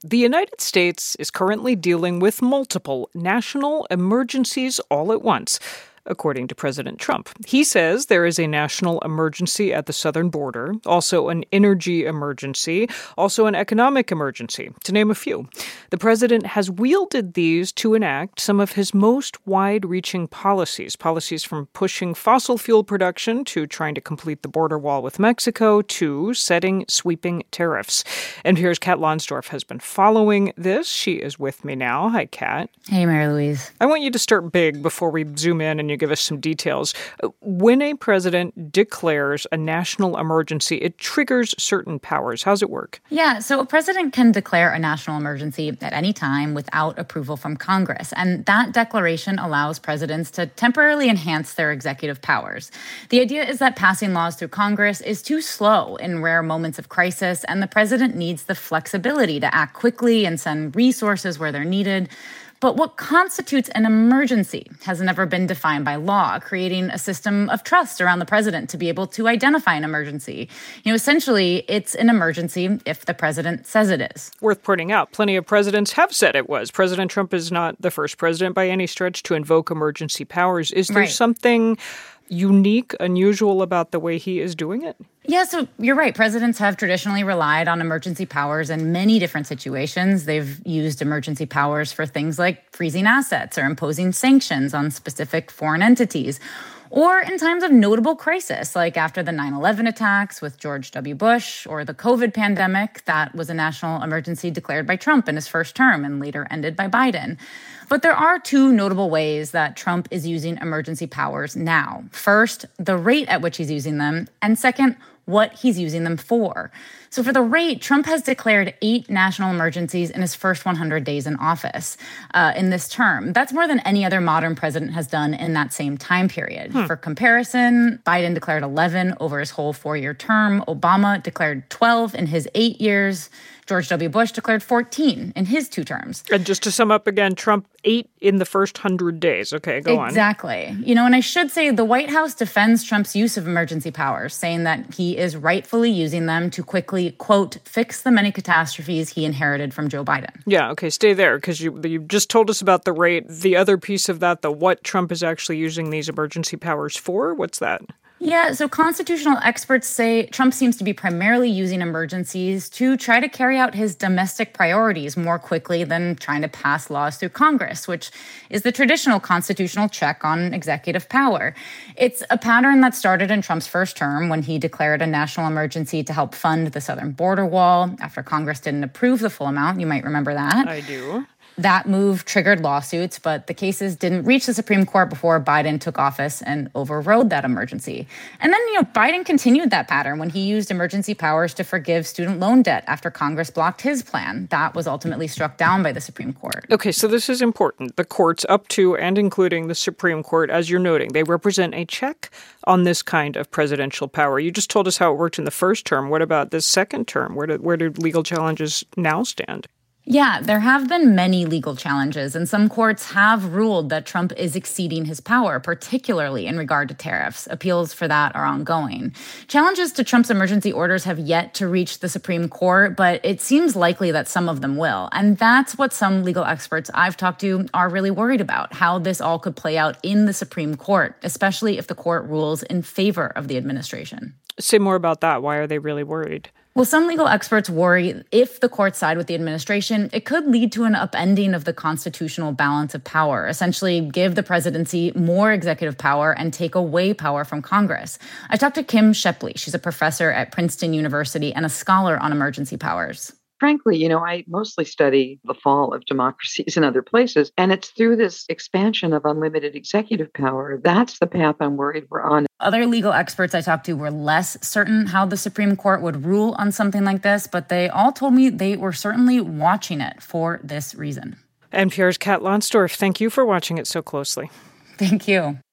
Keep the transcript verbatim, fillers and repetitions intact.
The United States is currently dealing with multiple national emergencies all at once, according to President Trump. He says there is a national emergency at the southern border, also an energy emergency, also an economic emergency, to name a few. The president has wielded these to enact some of his most wide-reaching policies, policies from pushing fossil fuel production to trying to complete the border wall with Mexico to setting sweeping tariffs. N P R's Kat Lonsdorf has been following this. She is with me now. Hi, Kat. Hey, Mary Louise. I want you to start big before we zoom in and you give us some details. When a president declares a national emergency, it triggers certain powers. How's it work? Yeah, so a president can declare a national emergency at any time without approval from Congress. And that declaration allows presidents to temporarily enhance their executive powers. The idea is that passing laws through Congress is too slow in rare moments of crisis, and the president needs the flexibility to act quickly and send resources where they're needed. But what constitutes an emergency has never been defined by law, creating a system of trust around the president to be able to identify an emergency. You know, essentially, it's an emergency if the president says it is. Worth pointing out, plenty of presidents have said it was. President Trump is not the first president by any stretch to invoke emergency powers. Is there Right. something unique, unusual about the way he is doing it? Yeah, so you're right. Presidents have traditionally relied on emergency powers in many different situations. They've used emergency powers for things like freezing assets or imposing sanctions on specific foreign entities, or in times of notable crisis, like after the nine eleven attacks with George W. Bush or the COVID pandemic. That was a national emergency declared by Trump in his first term and later ended by Biden. But there are two notable ways that Trump is using emergency powers now. First, the rate at which he's using them, and second, what he's using them for. So for the rate, Trump has declared eight national emergencies in his first one hundred days in office uh, in this term. That's more than any other modern president has done in that same time period. Hmm. For comparison, Biden declared eleven over his whole four-year term. Obama declared twelve in his eight years. George W. Bush declared fourteen in his two terms. And just to sum up again, Trump eight in the first hundred days. Okay, go on. Exactly. You know, and I should say the White House defends Trump's use of emergency powers, saying that he is rightfully using them to quickly, quote, fix the many catastrophes he inherited from Joe Biden. Yeah, okay, stay there, because you, you just told us about the rate. The other piece of that, the what Trump is actually using these emergency powers for, what's that? Yeah, so constitutional experts say Trump seems to be primarily using emergencies to try to carry out his domestic priorities more quickly than trying to pass laws through Congress, which is the traditional constitutional check on executive power. It's a pattern that started in Trump's first term when he declared a national emergency to help fund the southern border wall after Congress didn't approve the full amount. You might remember that. I do. That move triggered lawsuits, but the cases didn't reach the Supreme Court before Biden took office and overrode that emergency. And then, you know, Biden continued that pattern when he used emergency powers to forgive student loan debt after Congress blocked his plan. That was ultimately struck down by the Supreme Court. Okay, so this is important. The courts up to and including the Supreme Court, as you're noting, they represent a check on this kind of presidential power. You just told us how it worked in the first term. What about this second term? Where do, where do legal challenges now stand? Yeah, there have been many legal challenges, and some courts have ruled that Trump is exceeding his power, particularly in regard to tariffs. Appeals for that are ongoing. Challenges to Trump's emergency orders have yet to reach the Supreme Court, but it seems likely that some of them will. And that's what some legal experts I've talked to are really worried about, how this all could play out in the Supreme Court, especially if the court rules in favor of the administration. Say more about that. Why are they really worried? Well, some legal experts worry if the courts side with the administration, it could lead to an upending of the constitutional balance of power, essentially give the presidency more executive power and take away power from Congress. I talked to Kim Shepley. She's a professor at Princeton University and a scholar on emergency powers. Frankly, you know, I mostly study the fall of democracies in other places, and it's through this expansion of unlimited executive power. That's the path I'm worried we're on. Other legal experts I talked to were less certain how the Supreme Court would rule on something like this, but they all told me they were certainly watching it for this reason. N P R's Kat Lonsdorf, thank you for watching it so closely. Thank you.